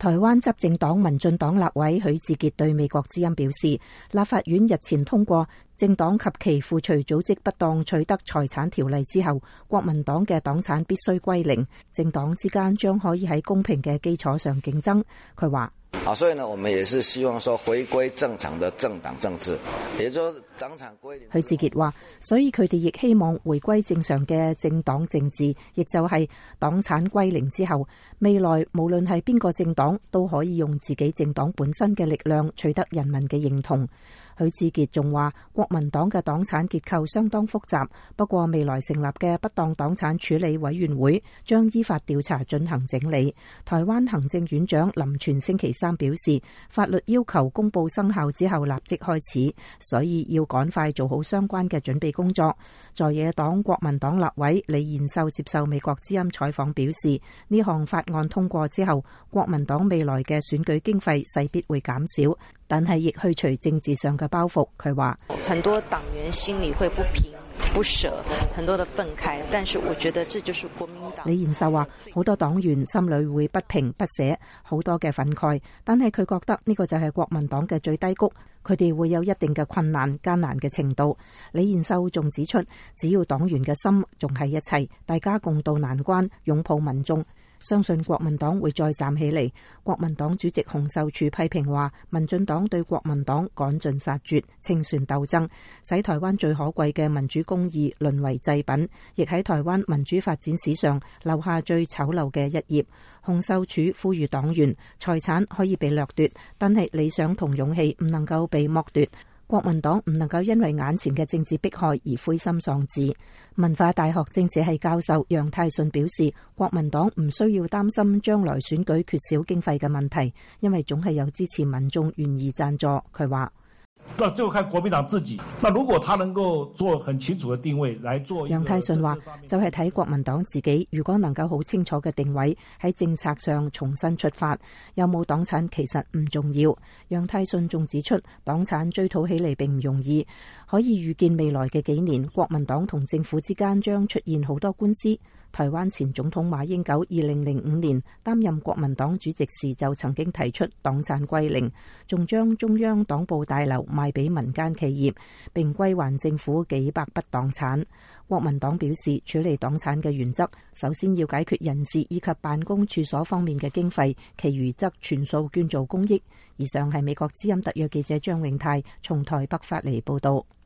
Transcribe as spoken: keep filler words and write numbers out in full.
台灣執政黨民進黨立委許智傑對美國之音表示，立法院日前通過政黨及其附隨組織不當取得財產條例之後，國民黨嘅黨產必須歸零，政黨之間將可以喺公平嘅基礎上競爭。佢話： 好，所以呢，我們也是希望說回歸正常的政黨政治，也就是黨產歸零。 許智傑話，所以佢哋亦希望回歸正常嘅政黨政治，亦就係黨產歸零之後，未來無論係邊個政黨都可以用自己政黨本身嘅力量取得人民嘅認同。許智傑仲話，國民黨嘅黨產結構相當複雜，不過未來成立嘅不當黨產處理委員會將依法調查進行整理。台灣行政院長林全星期三表示，法律要求公布生效之後立即開始，所以要趕快做好相關嘅準備工作。在野黨國民黨立委李彥秀接受美國之音採訪表示，呢項法案通過之後，國民黨未來嘅選舉經費勢必會減少，但係亦去除政治上嘅包袱。佢話： 很多黨員心裡會不平不捨，很多的憤慨，但是我覺得這就是國民黨。 李彥秀話：好多黨員心裡會不平不捨，好多嘅憤慨，但係佢覺得呢個就係國民黨嘅最低谷，佢哋會有一定嘅困難艱難嘅程度。李彥秀仲指出，只要黨員嘅心仲係一切，大家共渡難關，擁抱民眾，相信國民黨會再站起嚟。國民黨主席洪秀柱批評話，民進黨對國民黨趕盡殺絕，清算鬥爭，使台灣最可貴嘅民主公義淪為祭品，亦喺台灣民主發展史上留下最醜陋嘅一頁。洪秀柱呼籲黨員，財產可以被掠奪，但係理想同勇氣唔能夠被剝奪。國民黨唔能夠因為眼前嘅政治迫害而灰心喪志。文化大學政治系教授楊泰順表示，國民黨唔需要擔心將來選舉缺少經費嘅問題，因為總係有支持民眾願意贊助。佢話： 那就看國民黨自己。那如果他能夠做很清楚的定位來做， 楊泰順話就係睇國民黨自己，如果能夠好清楚嘅定位喺政策上重新出發，有冇黨產其實唔重要。楊泰順仲指出，黨產追討起嚟並唔容易，可以預見未來嘅幾年，國民黨同政府之間將出現好多官司。台灣前總統馬英九二零零五年擔任國民黨主席時就曾經提出黨產歸零，仲將中央黨部大樓賣俾民間企業，並歸還政府幾百筆黨產。國民黨表示，處理黨產嘅原則，首先要解決人事以及辦公處所方面嘅經費，其餘則全數捐做公益。以上係美國之音特約記者張永泰從台北發嚟報道。